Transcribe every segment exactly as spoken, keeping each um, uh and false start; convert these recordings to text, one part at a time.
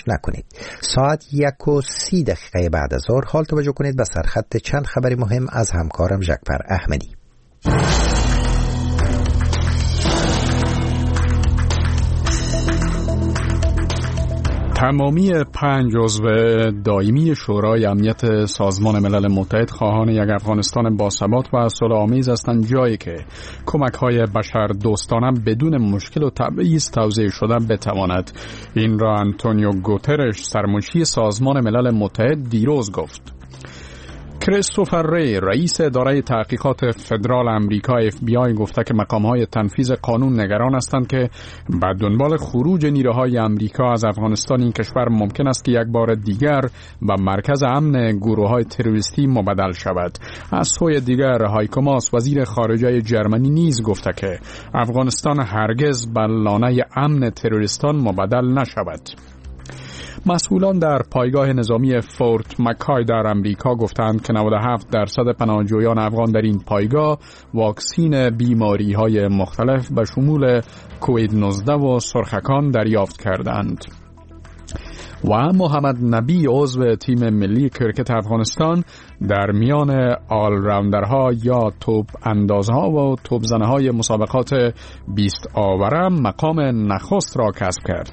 نکنید. ساعت یک و سی دقیقه بعد از ظهر حال توجه کنید به سرخط چند خبر مهم از همکارم ژکپر احمدی. تمامی پنج عضو دائمی شورای امنیت سازمان ملل متحد خواهان یک افغانستان باثبات و صلح‌آمیز هستند، جایی که کمک‌های بشر دوستانه بدون مشکل و تبعیض توزیع شده بتواند. این را آنتونیو گوترش، سرمنشی سازمان ملل متحد، دیروز گفت. کریستوفر ری، رئیس اداره تحقیقات فدرال امریکا اف بی آی، گفته که مقام‌های تنفیذ قانون نگران هستند که به دنبال خروج نیروهای امریکا از افغانستان این کشور ممکن است که یک بار دیگر به مرکز امن گروه‌های تروریستی مبدل شود. از سوی دیگر هایکو ماس، وزیر خارجه جرمنی، نیز گفته که افغانستان هرگز به لانه امن تروریستان مبدل نشود. مسئولان در پایگاه نظامی فورت مکای در امریکا گفتند که نود و هفت درصد پناهجویان افغان در این پایگاه واکسین بیماری‌های مختلف به شمول کووید نوزده و سرخکان دریافت کردند. و محمد نبی، عضو تیم ملی کرکت افغانستان، در میان آل راوندرها یا توپ اندازها و توپ زنهای مسابقات بیست آوره مقام نخست را کسب کرد.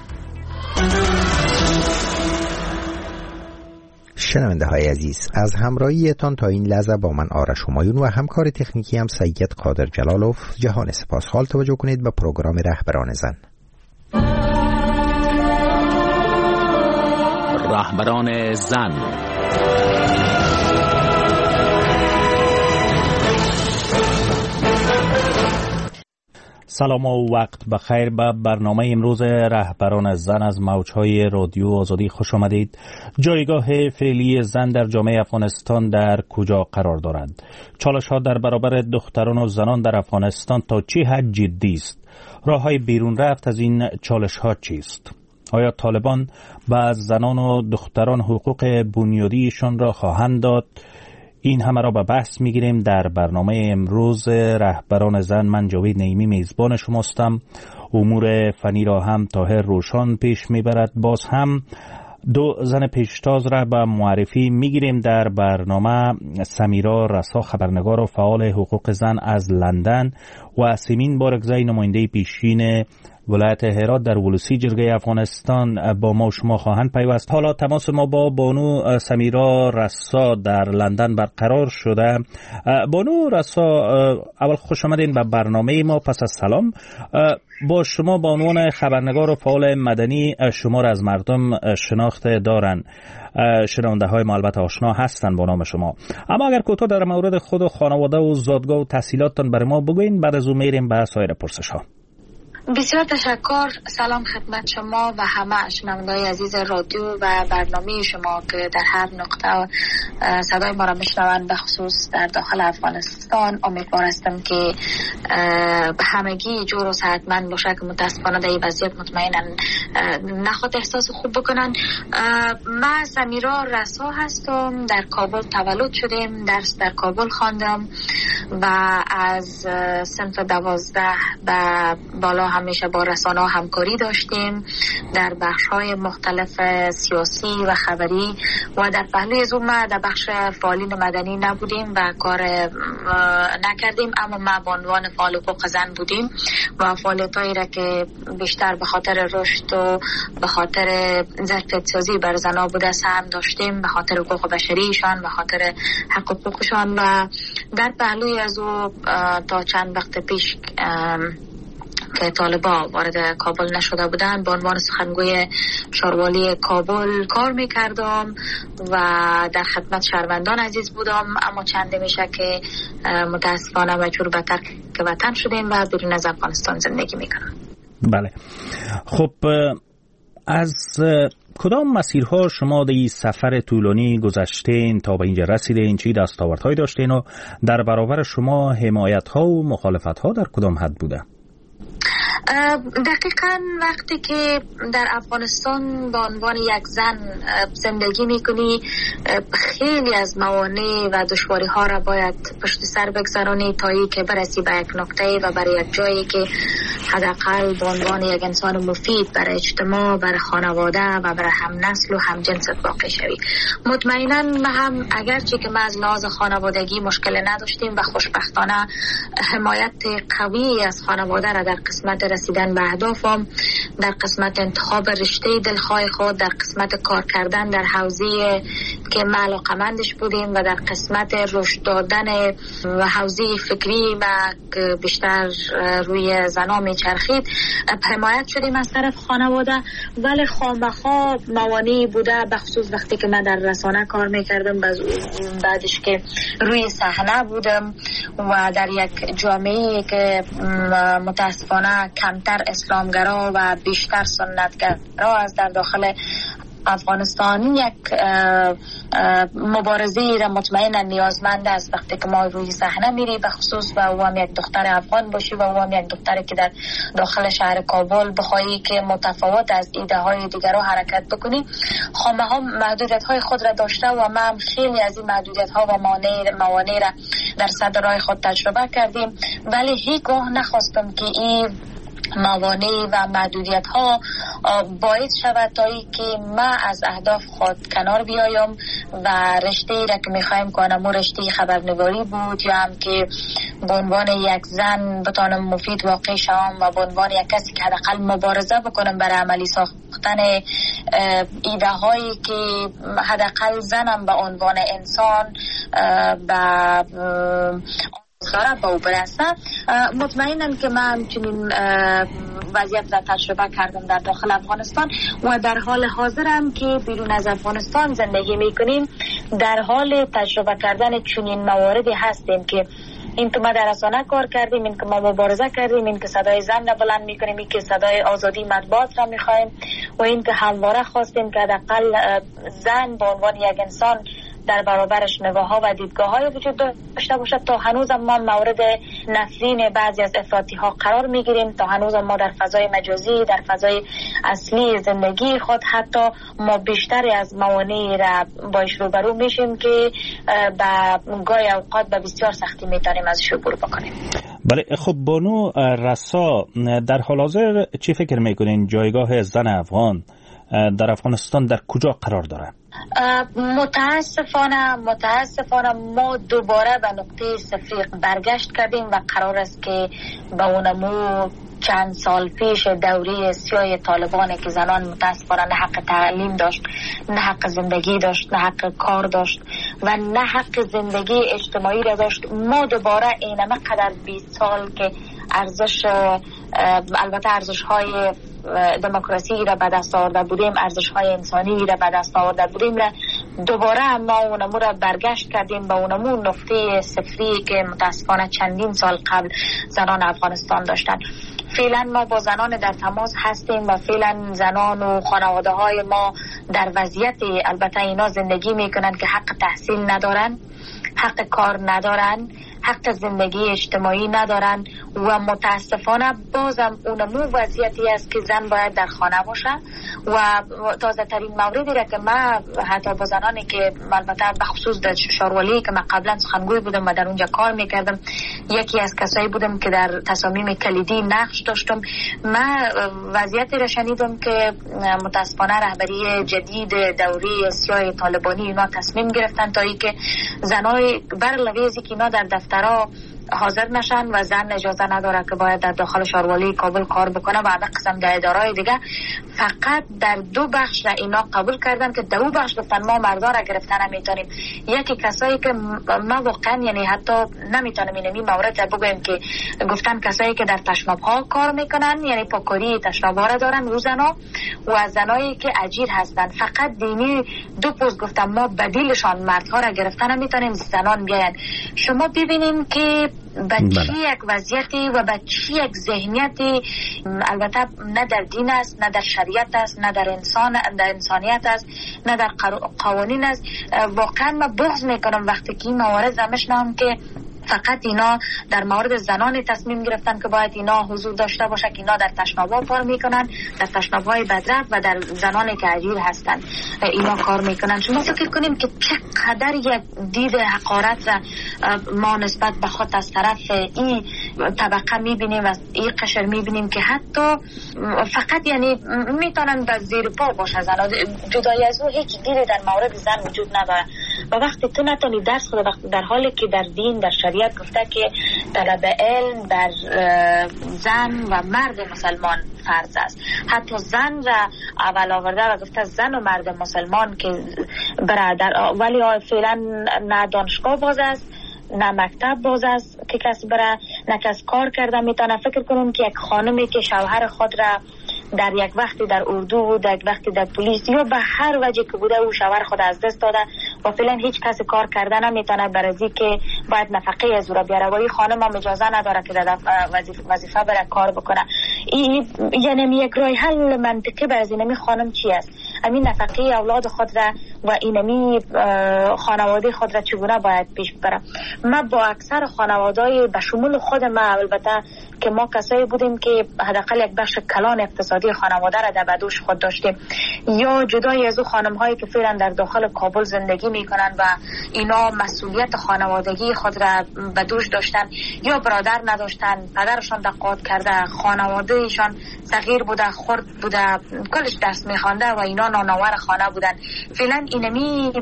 شنونده های عزیز، از همراهیتان تا این لحظه با من آرش همایون و همکار تکنیکی هم سید قادر جلالوف جهان سپاس. حال توجه کنید به پروگرام رهبران زن. رهبران زن. سلام و وقت بخیر. به برنامه امروز رهبران زن از موجهای رادیو آزادی خوش آمدید. جایگاه فعلی زن در جامعه افغانستان در کجا قرار دارد؟ چالش ها در برابر دختران و زنان در افغانستان تا چه حد جدی است؟ راه های بیرون رفت از این چالش ها چیست؟ آیا طالبان به زنان و دختران حقوق بنیادیشان را خواهند داد؟ این همه را به بحث میگیریم در برنامه امروز رهبران زن. من جاوید نعیمی میزبان شماستم. امور فنی را هم طاهر روشان پیش میبرد. باز هم دو زن پیشتاز را به معرفی میگیریم در برنامه: سمیرا رسا، خبرنگار و فعال حقوق زن از لندن، و سیمین بارگزای، نماینده پیشین ولایت هرات در ولسی جرگه افغانستان با ما و شما خواهند پیوست. حالا تماس ما با بانو سمیرا رسا در لندن برقرار شده. بانو رسا، اول خوش آمدین به برنامه ما. پس از سلام، با شما به عنوان خبرنگار و فعال مدنی شما را از مردم شناخته دارن. شنونده های ما البته آشنا هستن با نام شما، اما اگر کوتاه در مورد خود و خانواده و زادگاه و تحصیلاتتان برای ما بگوین، بعد از اون میریم به سایر پرسش ها. بسیار تشکر. سلام خدمت شما و همه شنونده‌های عزیز رادیو و برنامه شما که در هر نقطه صدای ما را میشنوند، به خصوص در داخل افغانستان. امیدوار هستم که همگی جور و صحتمند باشه که متاسفانه در این وضعیت مطمئنا نخواد احساس خوب بکنن. من سمیرا رسا هستم، در کابل تولد شدم، درس در کابل خواندم و از صنف دوازده به بالا همیشه با رسانه همکاری داشتیم در بخش‌های مختلف سیاسی و خبری، و در پهلوی از اون ما در بخش فعالین مدنی نبودیم و کار نکردیم، اما ما به عنوان فعال حقوق زن بودیم و فعالیتایی را که بیشتر به خاطر رشد و به خاطر ظرفیت سازی بر زن‌ها بوده سهم داشتیم، به خاطر حقوق بشریشان، به خاطر حق حقوقشان. و در پهلوی از او تا چند وقت پیش که طالبا وارد کابل نشده بودن، به عنوان سخنگوی شاروالی کابل کار میکردم و در خدمت شهروندان عزیز بودم، اما چند میشه که متاسفانه مجبور به ترک وطن شدیم و بیرون از افغانستان زندگی میکنم. بله، خب از کدام مسیرها شما در این سفر طولانی گذشتین تا به اینجا رسیدین؟ چی دستاوردهایی داشتین و در برابر شما حمایت‌ها و مخالفت‌ها در کدام حد بوده؟ دقیقاً وقتی که در افغانستان به عنوان یک زن زندگی میکنی، خیلی از موانع و دشواری ها را باید پشت سر بگذارانی تا ای که برسی به یک نقطه و برای یک جایی که حداقل به عنوان یک انسان مفید برای اجتماع، برای خانواده و برای هم نسل و هم جنست باقی شوی. مطمئنا ما هم اگرچه که ما از لحاظ خانوادگی مشکل نداشتیم و خوشبختانه حمایت قوی از خانواده را در قسمت رسیدن به اهدافم، در قسمت انتخاب رشته دلخواه خود، در قسمت کار کردن در حوزه که ما علاقمندش بودیم و در قسمت رشد دادن و حوزه فکری و بیشتر روی زنا میچرخید حمایت شدیم از طرف خانواده. ولی خامخا موانعی بوده، بخصوص وقتی که من در رسانه کار میکردم، بعدش که روی صحنه بودم و در یک جامعه که متاسفانه کمتر اسلامگرا و بیشتر سنتگرا از در داخل افغانستان، یک مبارزه را مطمئنا نیازمند است وقتی که ما روی صحنه میری، به خصوص و او هم یک دختر افغان باشی و او هم یک دختری که در داخل شهر کابل بخوایی که متفاوت از ایده های دیگر رو حرکت بکنی. خامه ها محدودیت های خود را داشته و ما هم خیلی از این محدودیت ها و موانع را در صدر راه خود تجربه کردیم، ولی هیچگاه نخواستم که این موانع و محدودیت ها باعث شود تا ای که ما از اهداف خود کنار بیایم و رشته را که میخوایم کنم و رشته خبرنگاری بود، یا هم که به عنوان یک زن بتانم مفید واقع شوم و به عنوان یک کسی که حداقل مبارزه بکنم برای عملی ساختن ایده هایی که حداقل زنم به عنوان انسان به داره با او برسه. مطمئنم که من همچنین وضعیت را تجربه کردم در داخل افغانستان و در حال حاضرم که بیرون از افغانستان زندگی میکنیم در حال تجربه کردن چنین مواردی هستیم که این که ما در رسانه کار کردیم، این که ما مبارزه کردیم، این که صدای زن را بلند میکنیم، این که صدای آزادی مطبوعات را میخوایم و این که همواره خواستیم که حداقل زن به عنوان یک انسان در برابرش نگاه ها و دیدگاه های وجود داشته باشد. تا هنوز ما مورد نفرین بعضی از افراطی ها قرار میگیریم، تا هنوز ما در فضای مجازی، در فضای اصلی زندگی خود حتی ما بیشتری از موانعی را باش روبرو میشیم که به گاهی اوقات به بسیار سختی میتونیم ازش عبور بکنیم. بله، خب بانو رسا، در حال حاضر چی فکر میکنین جایگاه زن افغان در افغانستان در کجا قرار داره؟ متاسفانه متاسفانه ما دوباره به نقطه صفر برگشت کردیم و قرار است که به اونمو چند سال پیش دوره سیاه طالبانه که زنان متاسفانه نه حق تعلیم داشت، نه حق زندگی داشت، نه حق کار داشت و نه حق زندگی اجتماعی را داشت. ما دوباره اینمه قدر بیست سال که ارزش البته ارزش های دموکراسی را به دست آورده بودیم، ارزش های انسانی را به دست آورده بودیم را دوباره ما اونمو را برگشت کردیم به اونمو نقطه صفری که متاسفانه چندین سال قبل زنان افغانستان داشتن. فعلا ما با زنان در تماس هستیم و فعلا زنان و خانواده های ما در وضعیت البته اینا زندگی میکنن که حق تحصیل ندارن، حق کار ندارن، حق زندگی اجتماعی ندارن و متاسفانه بازم اونمو وضعیتی است که زن باید در خانه باشه. و تازه ترین موردی را که ما حتی با زنانی که البته بخصوص در شاروالی که من قبلا سخنگوی بودم و در اونجا کار میکردم، یکی از کسایی بودم که در تصامیم کلیدی نقش داشتم، من وضعیتی را شنیدم که متاسفانه رهبری جدید دوره سیاه طالبانی اینا تصمیم گرفتن تا ای که زنای بر لویزی که اینا در دفترها حاضر نشن و زن اجازه نداره که باید در داخل شاروالی کابل کار بکنه و بعد قسم در ادارهای دیگه فقط در دو بخش را اینا قبول کردن که دو بخش گفتن ما مردا را گرفتن نمیتونیم. یکی کسایی که ما واقعا یعنی حتی نمیتونیم اینمی مورد را بگویم که گفتن کسایی که در تشناب ها کار میکنن، یعنی پاکاری تشناب ها را دارن و زنا و زنایی که اجیر هستن فقط دینی دو پوز گفتن ما بدیلشان مردها را گرفتن نمیتونیم زنان بیاین. شما ببینیم که به چی یک وضعیتی و به چی یک ذهنیتی، البته نه در دین است، نه در شریعت است، نه در انسان در انسانیت است، نه در قوانین است. واقعا من بغض میکنم وقتی که این موارد زمشنم که فقط اینا در مورد زنان تصمیم گرفتن که باید اینا حضور داشته باشه که اینا در تشناب‌ها کار میکنن، در تشناب‌های بدرفت و در زنانی که اجیر هستن اینا کار میکنن. شما فکر کنیم که چقدر یک دید حقارت را ما نسبت به خود از طرف این طبقه میبینیم و این قشر میبینیم که حتی فقط یعنی میتونن به زیر پا باشه زن. جدای از او هیچ گیری در مورد زن وجود نداره و وقتی تو نتونی درس خود، وقتی در حالی که در دین در شریعت گفته که طلب علم در زن و مرد مسلمان فرض است، حتی زن را اول آورده و گفته زن و مرد مسلمان که برادر، ولی فعلا نه دانشگاه باز است نه مکتب باز است که کسی برای نه کس کار کرده میتونه. فکر کنیم که یک خانمی که شوهر خود را در یک وقتی در اردو و در یک وقتی در پلیس یا به هر وجه که بوده او شوهر خود از دست داده و فعلا هیچ کسی کار کرده نمیتونه برای که باید نفقه از او را بیاره و این خانم هم اجازه نداره که در وظیفه وظیفه بره کار بکنه. این یعنی یک راه حل منطقی برای اینمی خانم چی است؟ همین نفقه اولاد خود را و اینمی خانواده خود را چگونه باید پیش ببره. ما با اکثر خانواده‌های به شمول خود ما، البته که ما کسایی بودیم که حداقل یک بخش کلان اقتصادی خانواده را در بدوش خود داشتیم، یا جدای از او خانم‌هایی که فعلا در داخل کابل زندگی میکنن و اینا مسئولیت خانوادگی خود را بدوش داشتن یا برادر نداشتن، پدرشان تقاعد کرده، خانوادهشان صغیر بوده، خرد بوده، کلش درس میخوانده و اینا نانآور خانه بودن. فعلا اینمی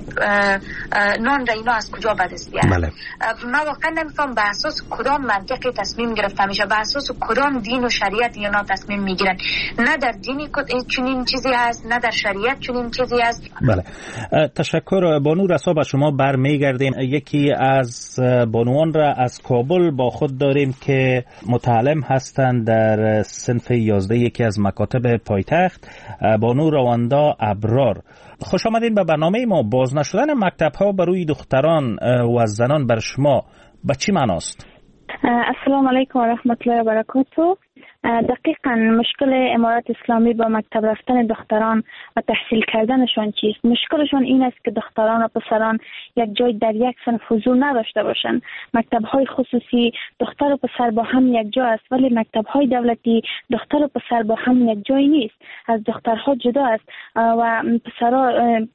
نان را اینا از کجا به دست بیارن؟ ما واقعا نمیفهم به اساس کدام منطقی تصمیم گرفته میشه، به اساس کدام دین و شریعت اینا تصمیم میگیرن. نه در دینی چنین چیزی هست، نه در شریعت چنین چیزی هست. بله، تشکر. بانو رسا به شما برمیگردیم. یکی از بانوان را از کابل با خود داریم که متعلم هستند در صنف یازده یکی از مکاتب پایتخت، بانو رواندا ابرار. خوش آمدین به برنامه ما. باز نشدن مکتب ها برای دختران و زنان بر شما به چی معناست؟ السلام علیکم و رحمت الله و برکاته. دقیقاً مشکل امارت اسلامی با مکتب رفتن دختران و تحصیل کردنشان چیست؟ مشکلشان این است که دختران و پسران یک جای در یک صنف حضور نداشته باشند. مکتب‌های خصوصی دختر و پسر با هم یک جا است، ولی مکتب‌های دولتی دختر و پسر با هم یک جای نیست. از دخترها جدا است و پسرها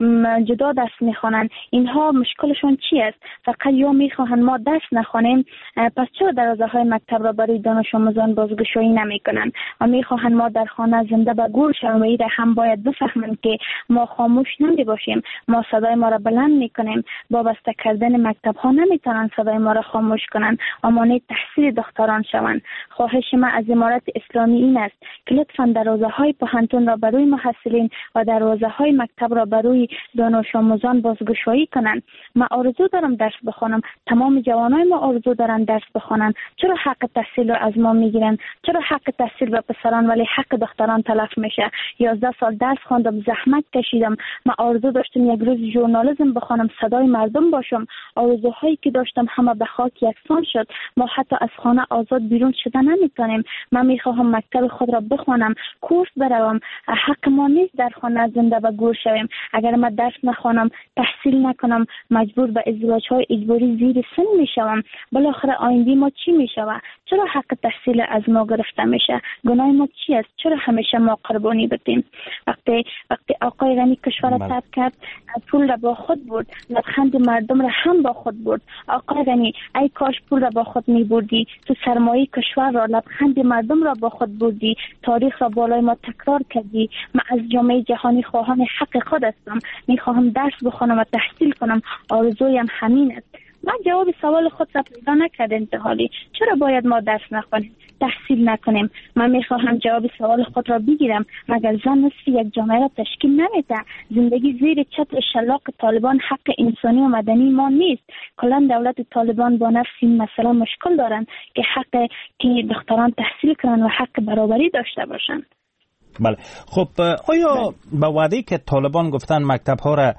جدا درس می‌خوانند. اینها مشکلشان چی است؟ فقط یا می‌خواهند ما درس نخوانیم، پس چرا دروازه‌های مکتب را برای دانش آموزان بازگشایی نمی‌کنند و می‌خواهند ما در خانه زنده به گور شویم؟ و ایده هم باید بفهمند که ما خاموش نمی باشیم. ما صدای ما را بلند می‌کنیم. وابسته کردن مکتب‌ها نمی‌توانند صدای ما را خاموش کنند و مانع تحصیل دختران شوند. خواهش ما از امارت اسلامی این است که لطفاً دروازه‌های پوهنتون را برای محصلین و دروازه‌های مکتب را برای دانش آموزان بازگشایی کنند. ما آرزو دارم درس بخوانم، تمام جوانای ما آرزو دارن درس بخوانند. چرا حق تحصیل را از ما میگیرن؟ چرا حق تحصیل به پسران ولی حق دختران تلف میشه؟ یازده سال درس خواندم، زحمت کشیدم. ما آرزو داشتم یک روز ژورنالیسم بخوانم، صدای مردم باشم. آرزوهایی که داشتم همه به خاک یکسان شد. ما حتی از خانه آزاد بیرون شده نمیتونیم. من میخواهم مکتب خود را بخوانم، کورس بروم. حق ما نیست در خانه زنده و گور شویم. اگر من درس نخوانم، تحصیل نکنم، مجبور به ازدواج‌های اجباری زیر سن میشوم. بالاخره آینده ما چی میشود؟ چرا حق تحصیل از ما گرفته میشه؟ گناه ما چی است؟ چرا همیشه ما قربانی بدیم؟ وقتی وقتی آقای غنی کشور را ترک کرد، پول را با خود برد، لبخند مردم را هم با خود برد. آقای غنی، ای کاش پول را با خود می بردی. تو سرمایه کشور را، لبخند مردم را با خود بردی. تاریخ را بالای ما تکرار کردی. من از جامعه جهانی خواهان حق خود هستم. میخواهم درس بخوانم و تحصیل کنم. آرزویم همین است. من جواب سوال خود را پیدا نکرد انتحالی. چرا باید ما درس نخوانیم، تحصیل نکنیم؟ من میخواهم جواب سوال خود را بگیرم. مگر زن نصف یک جامعه را تشکیل نمیده؟ زندگی زیر چتر شلاق طالبان حق انسانی و مدنی ما نیست. کلا دولت طالبان با نفس این مسئله مشکل دارند که حق که دختران تحصیل کنند و حق برابری داشته باشند. بله، خب آیا به وعده که طالبان گفتن مکتب ها را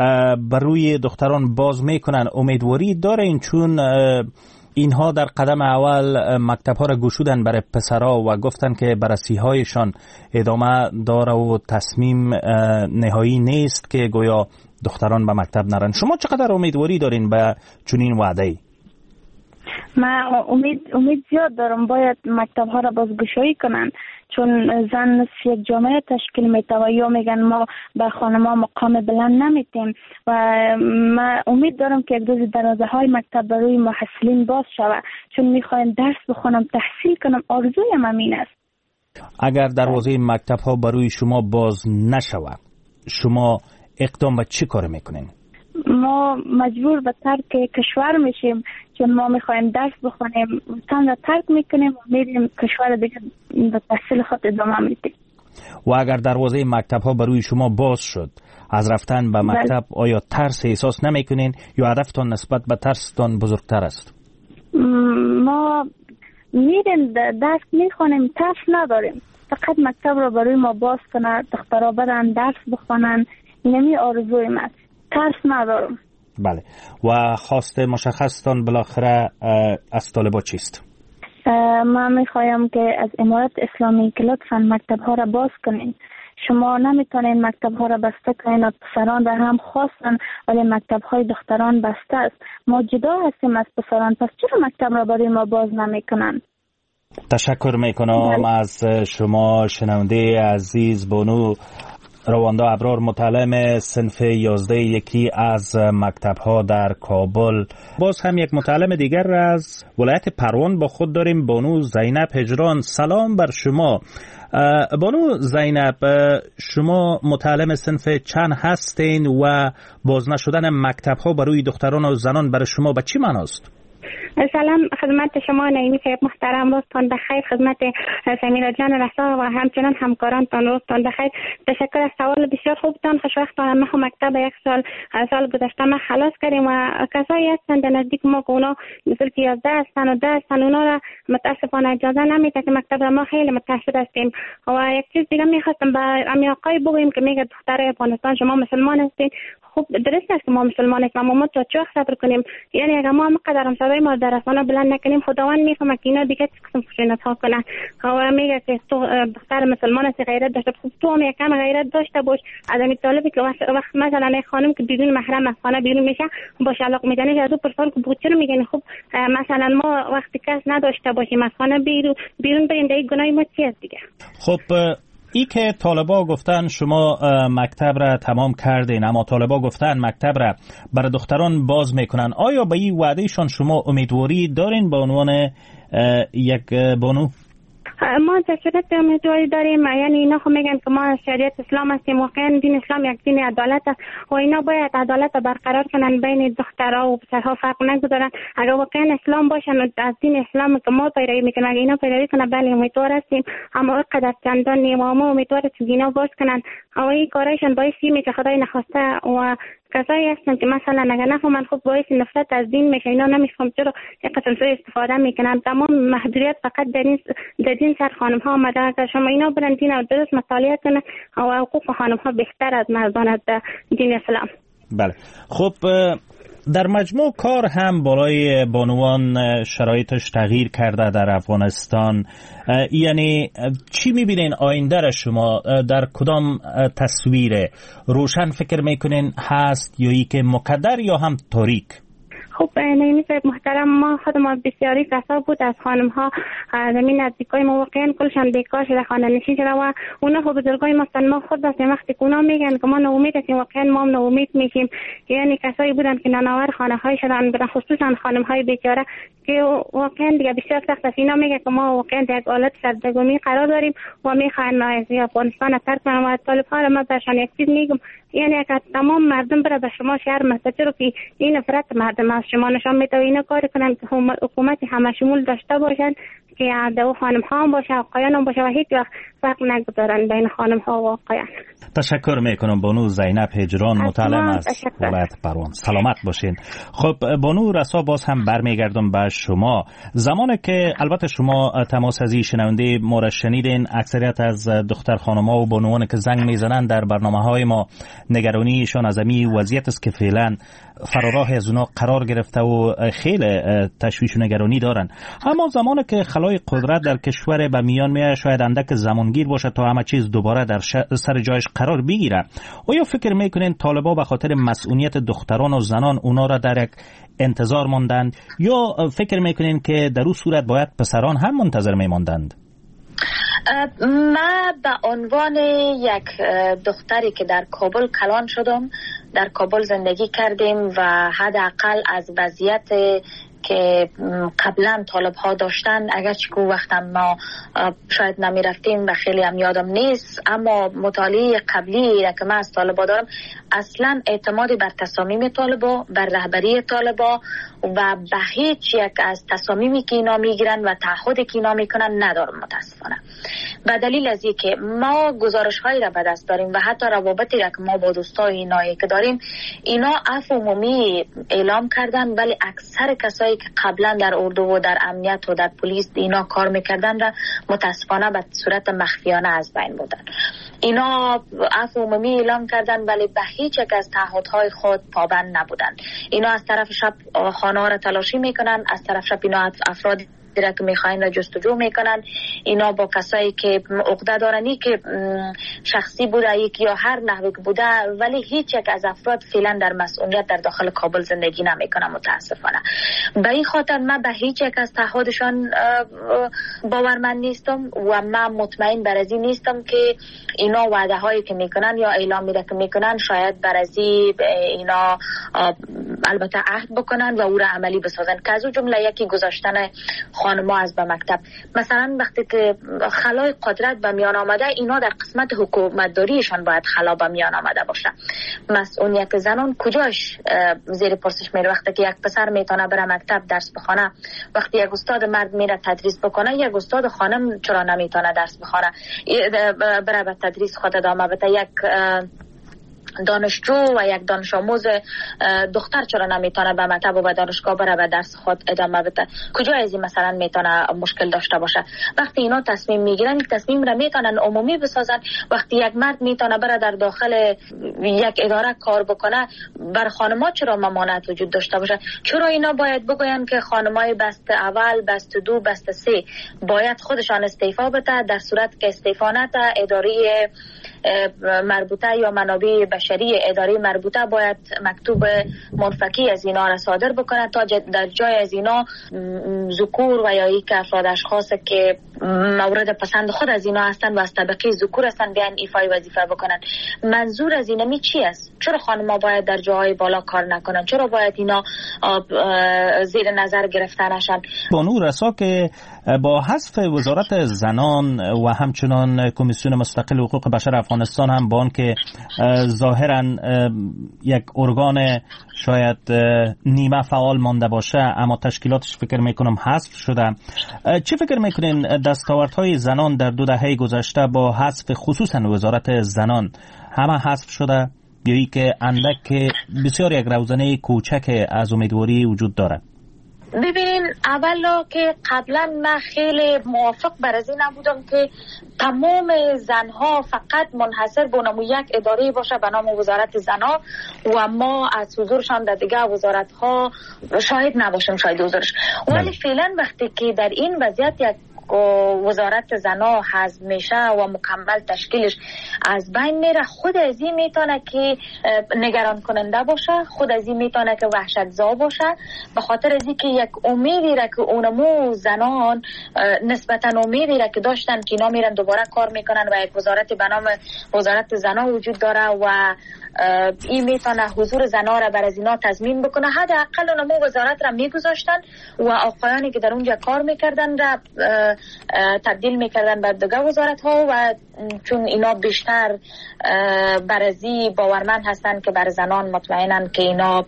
بر روی دختران باز میکنن امیدواری دارین؟ چون اینها در قدم اول مکتب ها را گشودن برای پسرها و گفتن که بررسی هایشان ادامه داره و تصمیم نهایی نیست که گویا دختران به مکتب نرن. شما چقدر امیدواری دارین به چنین وعده ای؟ من امید امید زیاد دارم باید مکتب ها را بازگشایی کنن. چون زن نصف یک جامعه تشکیل میده و یا میگن ما به خانم‌ها مقام بلند نمیتیم و من امید دارم که یک روز دروازه های مکتب برای محصلین باز شود، چون میخوایم درس بخونم، تحصیل کنم، آرزویم همین است. اگر دروازه مکتب ها برای شما باز نشود، شما اقدام به چی کار میکنین؟ ما مجبور به ترک کشور میشیم، چون ما میخوایم درس بخونیم، وطن را ترک میکنیم و میریم کشور دیگه به تحصیل خود ادامه میدیم. و اگر دروازه مکتب ها برای شما باز شد، از رفتن به مکتب آیا ترس احساس نمیکنین یا هدفتان نسبت به ترستان بزرگتر است؟ ما میریم درس میخونیم، ترس نداریم، فقط مکتب را برای ما باز کنه، دخترها برن درس بخونن، اینمی آرزوی من، ترس ندارم. بله. و خواست مشخصتان بالاخره از طالبا چیست؟ من میخوایم که از امارت اسلامی که لطفاً مکتب ها را باز کنین. شما نمیتونین مکتب ها را بسته کنین و پسران را هم خواستن، ولی مکتب های دختران بسته است. ما جدا هستیم از پسران، پس چرا مکتب را برای ما باز نمیکنن؟ تشکر میکنم از شما شنونده عزیز بانو رواندا ابرار، متعلم صنف یازده یکی از مکتب ها در کابل. باز هم یک متعلم دیگر از ولایت پروان با خود داریم، بانو زینب هجران. سلام بر شما. بانو زینب، شما متعلم صنف چند هستین و باز نشدن مکتب ها برای دختران و زنان برای شما به چی معناست؟ سلام خدمت شما نعیمی صاحب محترم، روزتان بخیر. خدمت سمیرا جان رسا و همچنان همکارانتان روزتان بخیر. تشکر از سوال بسیار خوبتان. خوشوقتان. ما مکتب یک سال سال گذشته ما خلاص کردیم و کسایی هستند در نزدیک ما که اونا مثل که یازده هستند و ده هستند، اونا را متاسفانه اجازه نمیده که مکتب را ما خیلی متأثر هستیم. و یک چیز دیگه میخواستم به امی آقای بگویم که میگه دخترای افغانستان شما مسلمان هستین. خب درست است که ما مسلمان هستیم، اما ما تا چه وقت صبر کنیم؟ یعنی اگر ما هم قدرم صدای ما در رسانه بلند نکنیم، خداوند میفهمه که اینا دیگه چه قسم خشونت ها کنن. و میگه که تو دختر مسلمان هستی، غیرت داشته، خب تو هم یک کم غیرت داشته باش. از این طالبی که وقت مثلا یک خانم که بدون محرم از خانه بیرون میشه باش علاقه میزنه، از او پرسان که بود چرا میگن خب مثلا ما وقتی کس نداشته باشیم از خانه بیرون بیرون بریم، دیگه گناه ما چی است دیگه؟ خب ای که طالبا گفتن شما مکتب را تمام کردین، اما طالبا گفتن مکتب را برای دختران باز میکنن، آیا به این وعدهشان شما امیدواری دارین به عنوان یک بانو؟ ما در صورت امیدواری داریم. یعنی اینا خب میگن که ما شریعت اسلام هستیم، واقعا دین اسلام یک دین عدالت است و اینا باید عدالت برقرار کنن بین دخترها و پسرها، فرق نگذارن. اگر واقعا اسلام باشن و از دین اسلام که ما پیروی میکنن، اگر اینا پیروی کنن بله امیدوار هستیم، اما قدر چندان نیم و ما امیدوار هستیم اینا باز کنن. و این کارایشان باعثی میشه خدای نخواسته و کسایی هستن که مثلا اگر نفهمن خب باعث نفرت از دین میشه. اینا نمیفهم چرا یک قسم سوی استفاده میکنن. تمام محدودیت فقط در این در دین سر خانم ها آمده. اگر شما اینا برن دین و درست مطالعه کنن و حقوق خانم ها بهتر از مردان از دین اسلام. بله. خب در مجموع کار هم بالای بانوان شرایطش تغییر کرده در افغانستان. یعنی چی میبینین آینده را شما در کدام تصویر روشن فکر میکنین هست یا ای که مقدر یا هم تاریک؟ خب نعیمی صاحب محترم، ما خود ما بسیاری کسا بود از خانم ها زمین نزدیکای ما واقعا کلشان بیکار شده، خانه نشین شده و اونا خب بزرگای ما هستن. ما خود بس وقتی که اونا میگن که ما ناامید هستیم، واقعا ما هم ناامید میشیم. یعنی کسایی بودن که نانآور خانه های شدن، به خصوصا خانم های بیچاره که واقعا دیگه بسیار سخت است. اینا میگه که ما واقعا در یک حالت سردرگمی قرار داریم و میخواین از افغانستان ترک کنیم. و طالب ها ما برشان یک چیز میگم، یعنی اگر تمام مردم بره به شما شهر مسجد رو که این نفرت مردم از شما نشان میده و اینا کار کنن که حکومت همه شمول داشته باشن که دو خانم ها هم باشه آقایان هم باشه و هیچ وقت فرق نگذارن بین خانم ها و آقایان. تشکر میکنم بانو زینب هجران، متعلم از ولایت پروان. سلامت باشین. خب بانو رسا، باز هم برمیگردم به شما. زمانی که البته شما تماس از شنونده ما را شنیدین، اکثریت از دختر خانم ها و بانوان که زنگ میزنن در برنامه های ما نگرانیشان از امی وضعیت است که فعلا فراراه از اونا قرار گرفته و خیلی تشویش و نگرانی دارن. اما زمانی که خلای قدرت در کشور به میان میاد، شاید اندک زمانگیر باشه تا همه چیز دوباره در سر جایش قرار بگیره. آیا فکر میکنین طالبا به خاطر مسئولیت دختران و زنان اونا را در یک انتظار ماندند یا فکر میکنین که در اون صورت باید پسران هم منتظر میماندند؟ من به عنوان یک دختری که در کابل کلان شدم، در کابل زندگی کردیم و حداقل از وضعیت که قبلا طالب ها داشتن، اگرچه که وقتا ما شاید نمی رفتیم و خیلی هم یادم نیست، اما مطالعه قبلی را که من از طالبا دارم، اصلا اعتمادی بر تصامیم طالبا، بر رهبری طالبا و به هیچ یک از تصامیمی که اینا میگیرن و تعهدی که اینا میکنن ندارم متاسفانه. به دلیل از اینکه ما گزارش هایی را به دست داریم و حتی روابطی را که ما با دوستای اینایی که داریم، اینا عفو عمومی اعلام کردن، ولی اکثر کسایی که قبلا در اردو و در امنیت و در پلیس اینا کار میکردن را متاسفانه به صورت مخفیانه از بین بردن. اینا عفو عمومی اعلام کردن ولی به هیچ یک از تعهدهای خود پابند نبودن. اینا از طرف شب خانه ها را تلاشی میکنن، از طرف شب اینا افرادی را که میخواین را جستجو میکنن. اینا با کسایی که عقده دارنی که شخصی بوده یکی یا هر نحوی بوده، ولی هیچ یک از افراد فعلا در مسئولیت در داخل کابل زندگی نمیکنه متاسفانه. به این خاطر من به هیچ یک از تعهدشان باورمند نیستم و من مطمئن بر از این نیستم که اینا وعده هایی که میکنن یا اعلامی را که میکنن شاید بر از اینا البته عهد بکنن و او را عملی بسازن، که از اون جمله یکی گذاشتن خانم‌ها از به مکتب. مثلا وقتی که خلای قدرت به میان آمده، اینا در قسمت حکومتداریشان باید خلا به میان آمده باشه. مسئولیت زنان کجاش زیر پرسش میره؟ وقتی که یک پسر میتونه بره مکتب درس بخونه، وقتی یک استاد مرد میره تدریس بکنه، یک استاد خانم چرا نمیتونه درس بخونه بره به تدریس خود ادامه بده؟ یک دانشجو و یک دانش آموز دختر چرا نمیتونه به مکتب و به دانشگاه بره و درس خود ادامه بده؟ کجا از این مثلا میتونه مشکل داشته باشه؟ وقتی اینا تصمیم میگیرن، تصمیم را میتونن عمومی بسازن. وقتی یک مرد میتونه بره در داخل یک اداره کار بکنه، بر خانم‌ها چرا ممانعت وجود داشته باشه؟ چرا اینا باید بگوین که خانم‌های بست اول، بست دو، بست سه باید خودشان استعفا بده، در صورت که استعفا نده اداره مربوطه یا منابع بشری اداره مربوطه باید مکتوب منفکی از اینا را صادر بکنه تا در جای از اینا ذکور و یا یک افراد اشخاص که مورد پسند خود از اینا هستن و از طبقه ذکور هستن بیان ایفای وظیفه بکنن. منظور از اینا می چی است؟ چرا خانم‌ها باید در جاهای بالا کار نکنن؟ چرا باید اینا زیر نظر گرفته نشن؟ بانو رسا که با حذف وزارت زنان و همچنان کمیسیون مستقل حقوق بشر افغانستان هم با آن که ظاهرا یک ارگان شاید نیمه فعال مانده باشه اما تشکیلاتش فکر میکنم حذف شده، چی فکر میکنین دستاوردهای زنان در دو دهه گذشته با حذف خصوصا وزارت زنان همه حذف شده یا ای که اندک بسیار یک روزنه کوچک از امیدواری وجود داره؟ ببینین، اولا که قبلا من خیلی موافق بر از این نبودم که تمام زنها فقط منحصر به نام یک اداره باشه به نام وزارت زنها و ما از حضورشان در دیگه وزارت ها شاهد نباشیم شاید حضورش. ولی فعلا وقتی که در این وضعیت یک وزارت زنا حذف میشه و مکمل تشکیلش از بین میره، خود از این میتونه که نگران کننده باشه، خود از این میتونه که وحشت زا باشه، به خاطر از این که یک امیدی را که اونمو زنان نسبتا امیدی را که داشتن که اینا میرن دوباره کار میکنن و یک وزارت به نام وزارت زنا وجود داره و این میتونه حضور زنا را بر از اینا تضمین بکنه، حداقل اونمو وزارت را میگذاشتن و آقایانی که در اونجا کار میکردن را تبدیل میکردن به دیگه وزارت ها و چون اینا بیشتر برازی باورمند هستن که بر زنان مطمئنن که اینا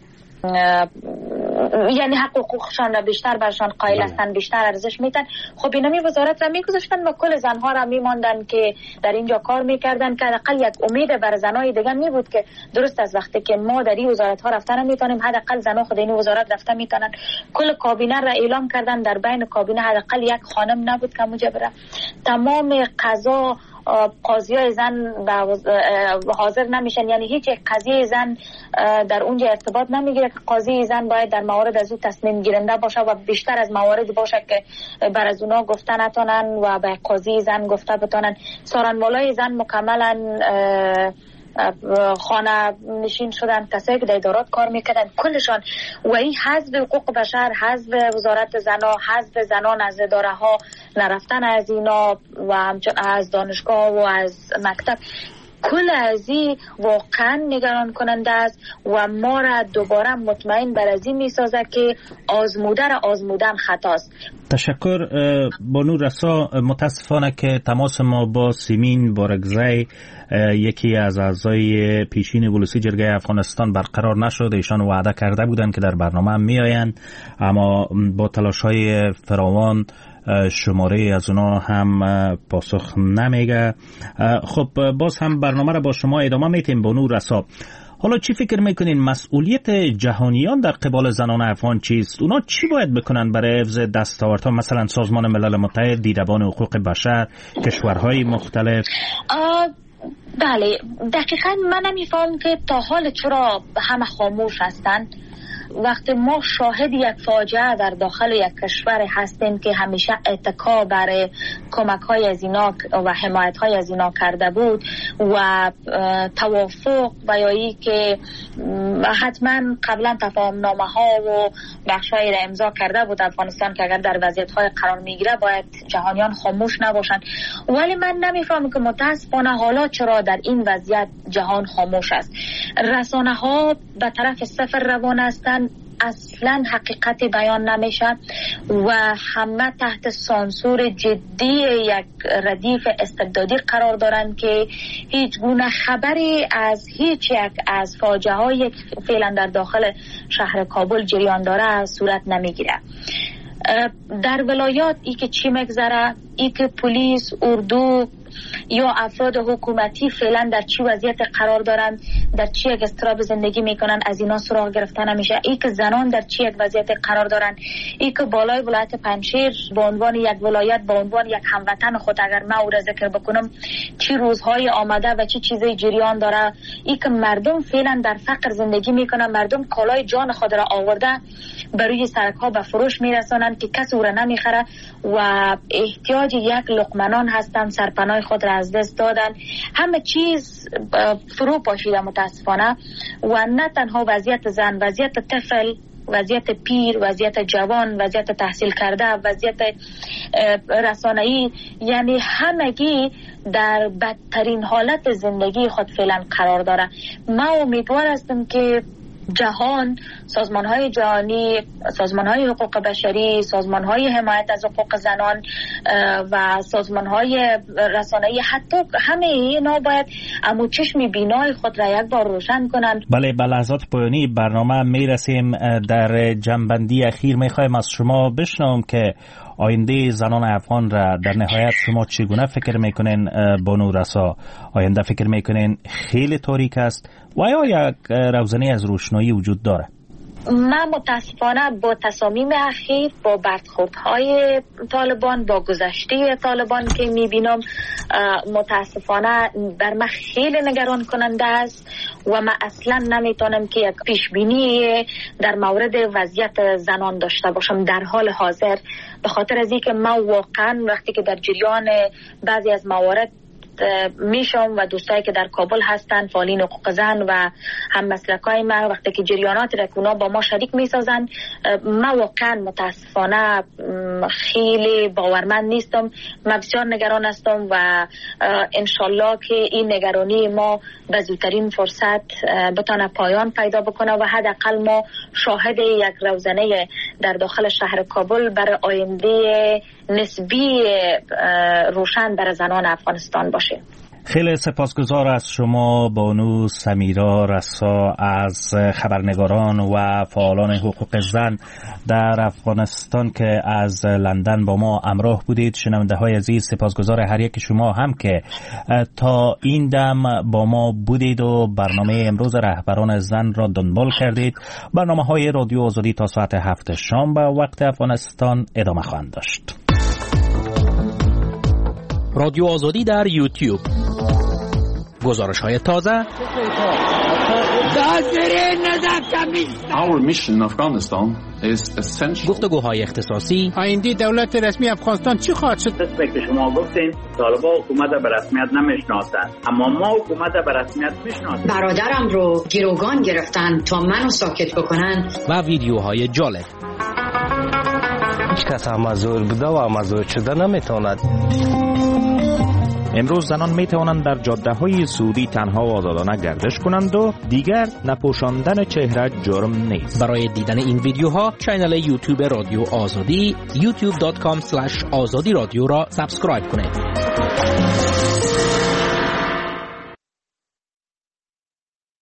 یعنی حقوقشان را بیشتر برشان قائل هستن، بیشتر ارزش میدن، خب اینا می وزارت را میگذاشتن و کل زنها را میماندن که در اینجا کار میکردن که حداقل یک امید بر زنای دیگه می بود که درست از وقتی که ما در این وزارت ها رفتن میتونیم، حداقل زنها خود این وزارت رفتن میتونن. کل کابینه را اعلام کردن، در بین کابینه حداقل یک خانم نبود که اونجا بره. تمام قضا قاضیای زن حاضر نمیشن، یعنی هیچ قضیه زن در اونجا ارتباط نمیگیره که قاضی زن باید در موارد از او تصمیم گیرنده باشه و بیشتر از موارد باشه که بر از اونا گفته نتونن و به قاضی زن گفته بتونن. سارنوالای زن مکملا خانه نشین شدن، کسایی که در ادارات کار میکردن کلشان و این حزب حقوق بشر، حزب وزارت زنا، حزب زنان از اداره ها، نرفتن از اینا و همچنین از دانشگاه و از مکتب، کل از این واقعا نگران کننده است و ما را دوباره مطمئن بر از این می سازه که آزموده را آزمودن خطاست. تشکر بانو رسا. متاسفانه که تماس ما با سیمین بارگزی یکی از اعضای پیشین ولسی جرگه افغانستان برقرار نشد. ایشان وعده کرده بودند که در برنامه می آیند، اما با تلاش‌های فراوان شماره از اونا هم پاسخ نمیگه. خب باز هم برنامه را با شما ادامه میتیم. بانو رسا، حالا چی فکر میکنین مسئولیت جهانیان در قبال زنان افغان چیست؟ اونا چی باید بکنن برای حفظ دستاوردها، مثلا سازمان ملل متحد، دیدبان حقوق بشر، کشورهای مختلف؟ بله دقیقا من نمیفهم که تا حال چرا همه خاموش هستن وقتی ما شاهد یک فاجعه در داخل یک کشور هستیم که همیشه اتکا برای کمک های از اینا و حمایت های از اینا کرده بود و توافق و یایی که حتما قبلا تفاهم نامه ها و بخش های را امضا کرده بود افغانستان که اگر در وضعیت های قرار میگیره باید جهانیان خاموش نباشند، ولی من نمیفهمم که متاسفانه حالا چرا در این وضعیت جهان خاموش است. رسانه ها به طرف صفر روان هستند، اصلا حقیقت بیان نمیشه و همه تحت سانسور جدی یک ردیف استبدادی قرار دارند که هیچ گونه خبری از هیچ یک از فاجعه های فعلا در داخل شهر کابل جریان داره صورت نمیگیره. در ولایات ای که چی مگذره، ای که پلیس، اردو یا افراد حکومتی فعلا در چی وضعیت قرار دارن، در چی یک اضطراب زندگی میکنن، از اینا سراغ گرفته نمیشه. ای که زنان در چی یک وضعیت قرار دارن، ای که بالای ولایت پنجشیر به عنوان یک ولایت، به عنوان یک هموطن خود اگر من او را ذکر بکنم چی روزهای آمده و چی چیزای جریان داره، ای که مردم فعلا در فقر زندگی میکنن، مردم کالای جان خود را آورده بروی سرک ها به فروش میرسانن که کسی او را نمیخره و احتیاج یک لقمنان هستن، سرپناه خود را از دست دادن، همه چیز فرو پاشیده متاسفانه و نه تنها وضعیت زن، وضعیت طفل، وضعیت پیر، وضعیت جوان، وضعیت تحصیل کرده، وضعیت رسانه‌ای، یعنی همگی در بدترین حالت زندگی خود فعلا قرار داره. ما امیدوار هستم که جهان، سازمان‌های جهانی، سازمان‌های حقوق بشری، سازمان‌های حمایت از حقوق زنان و سازمان‌های رسانه‌ای، حتی همه اینا باید امو چشم بینای خود را یک بار روشن کنند. بله، به لحظات پایانی برنامه میرسیم. در جنبندی اخیر میخوایم از شما بشنوم که آینده زنان افغان را در نهایت شما چگونه فکر میکنین؟ بانو رسا، آینده فکر میکنین خیلی تاریک است و یا یک روزنه از روشنایی وجود داره؟ من متاسفانه با تصامیم اخیر، با برخوردهای طالبان، با گذشته طالبان که میبینم متاسفانه بر من خیلی نگران کننده است و من اصلا نمیتونم که یک پیشبینی در مورد وضعیت زنان داشته باشم در حال حاضر، به خاطر از اینکه من واقعا وقتی که در جریان بعضی از موارد میشم و دوستایی که در کابل هستن، فعالین حقوق زن و هم مسلکای ما، وقتی که جریانات رکونا با ما شریک میسازن، من واقعا متاسفانه خیلی باورمند نیستم. من بسیار نگران هستم و انشالله که این نگرانی ما به زودترین فرصت بتونه پایان پیدا بکنه و حداقل ما شاهد یک روزنه در داخل شهر کابل برای آینده نسبی روشن برای زنان افغانستان باشه. خیلی سپاسگزار از شما بانو سمیرا رسا از خبرنگاران و فعالان حقوق زن در افغانستان که از لندن با ما همراه بودید. شنونده های عزیز، سپاسگزار هر یک شما هم که تا این دم با ما بودید و برنامه امروز رهبران زن را دنبال کردید. برنامه های رادیو آزادی تا ساعت هفت شام به وقت افغانستان ادامه خواهند داشت. رادیو آزادی در یوتیوب، گزارش‌های تازه، Our mission in Afghanistan is essential. گفتگوهای اختصاصی، آینده دولت رسمی افغانستان چی خواهد شد؟ مثل که شما گفتین طالبان حکومت به رسمیت نمیشناسند، اما ما حکومت به رسمیت میشناسیم. برادرم رو گروگان گرفتن تا منو ساکت بکنن و ویدیوهای جالب. هیچ کس مزور بوده و مزور شده نمیتواند. امروز زنان می توانند در جاده های سعودی تنها و آزادانه گردش کنند و دیگر نپوشاندن چهره جرم نیست. برای دیدن این ویدیوها کانال یوتیوب رادیو آزادی یوتیوب دات کام اسلش آزادی رادیو را سابسکرایب کنید.